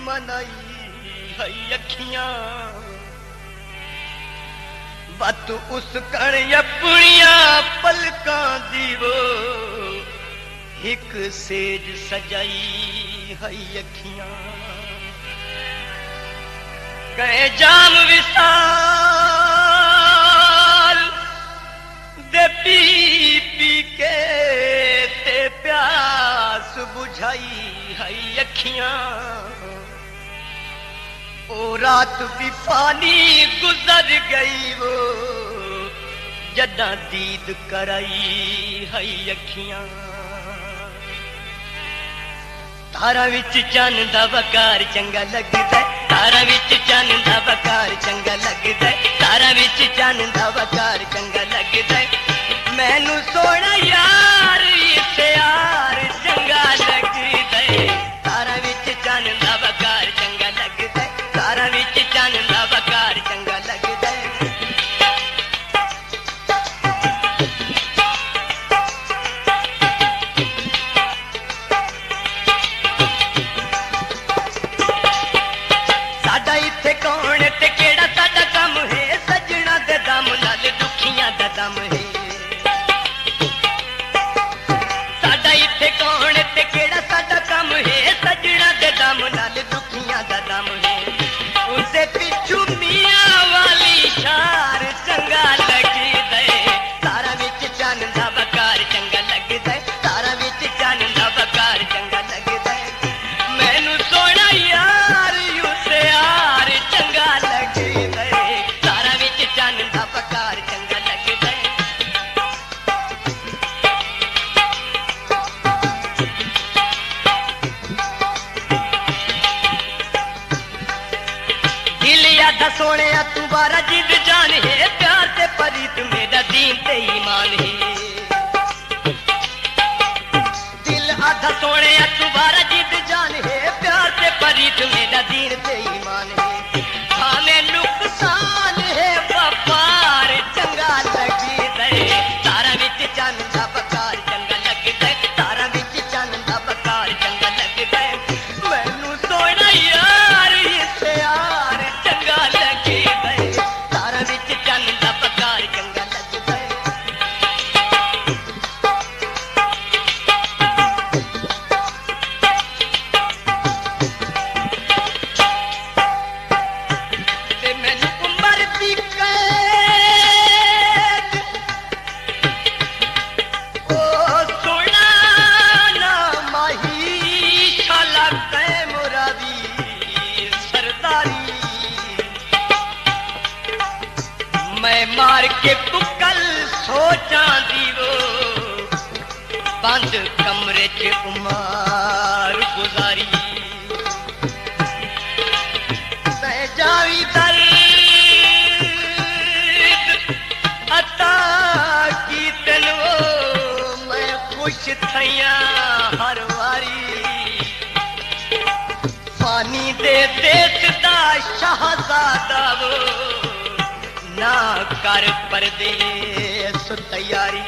मनाई है अखियां बत उस कण अपनिया पलकां दी वो एक सेज सजाई है अखियां कहे जाम विसाल दे पी पी के ते प्यास बुझाई है अखियां ओ रात भी पानी गुजर गई वो जदा दीद कराई है अखियां तारा विच चन्न दा वकार चंगा लगदा तारा विच चन्न दा वकार चंगा लगदा तारा विच चन्न दा वकार चंगा लगदा मैनू सोना यार इस यार चंगा लगदा तारा विच चन्न दा वकार चंगा लगदा तारा विच चन्न दा वकार चंगा लगदा कौन ते केड़ा साडा कम है सजना दे दम नाल दुखियां दा दम है साडा इत्थे कौन ते केड़ा साडा कम है सजना दे दम नाल दुखियां दा दम है उसे पिछू मियां वाली शार चंगा लगदा तारा विच चन्न दा वकार चंगा लगदा तारा विच चन्न दा वकार चंगा लगदा मैनू सोना यार उसे यार चंगा लगदा तारा विच चन्न दा वकार चंगा लगदा दिल यादा सोने तू बारा जिद जान है प्यार ते परीत मेरा दीन ते ईमान है दिल आधा सोने तू बारा जिद जान है प्यार ते परीत मेरा दीन ते ईमान है भावें नुकसान है व्यापार चंगा लगदा तारा विच चन्न दा वकार चंगा लगदा तारा विच चन्न दा वकार चंगा लगदा मैनू सोना यार इस यार चंगा लगदा तारा विच चन्न दा वकार चंगा लगदा ते मैनू उमर दी कैद ओ सोना ना माही शाला कै मुरादी सरदारी मैं मार के कुकल सोचा दी वो बंद कमरे च उमर गुजारी मैं जावी दर्द अता की तनो मैं खुश थैया हर वारी पानी दे देश दा शहजादा वो ना कर परदेस तैयारी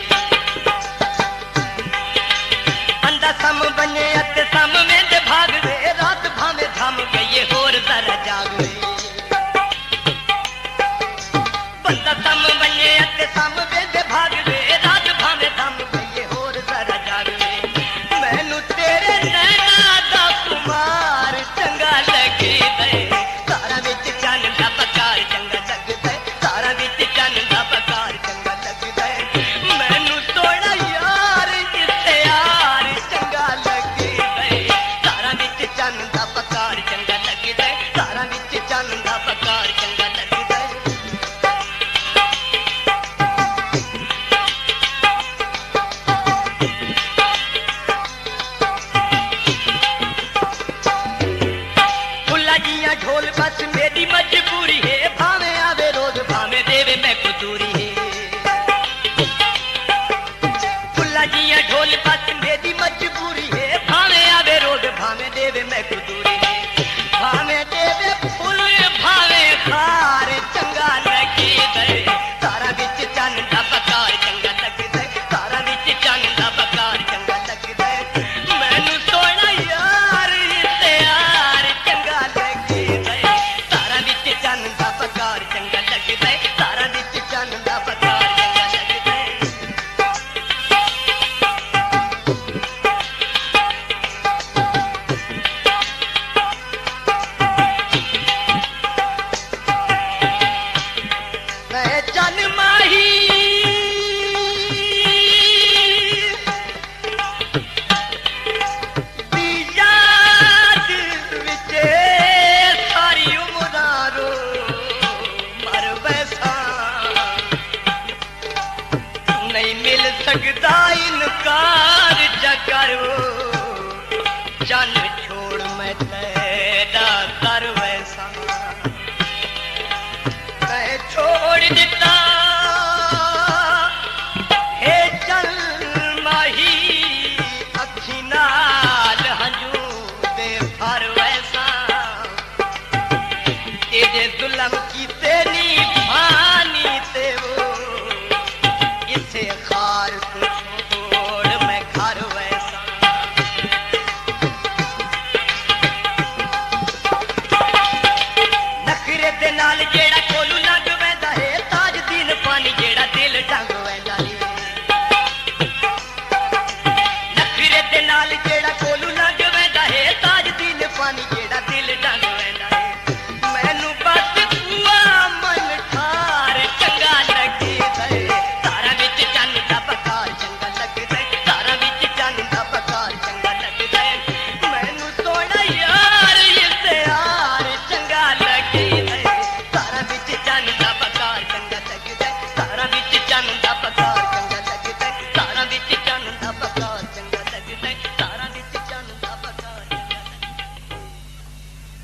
अंदा सम बने अते सम में दे भाग वे रात भावे थम गई होर जरा जाग वे बंदा सम बने अते सम में दे भाग वे रात भावे थम गई होर जरा जाग वे मैनू तेरे नैना दा कुमार चंगा लगदा तारा विच चन्न दा वकार चंगा लगदा तारा विच चन्न दा वकार चंगा लगदा मैनू सोना यार इस यार चंगा लगदा तारा विच चन्न दा वकार चंगा लगदा तारा विच चन्न दा वकार चंगा लगदा फुल्ला जियां ढोल बस मेरी मजबूरी है भावे आवे रोज भावे देवे मैं कुदूरी है फुल्ला जियां ढोल बस मेरी मजबूरी है भावे आवे रोज भावे देवे मैं कुदूरी है भावे देवे फुल भावे खार चंगा लगदा तारा विच चन्न दा वकार चंगा लगदा तारा विच चन्न दा वकार चंगा लगदा मैनू सोना यार इस यार कुछ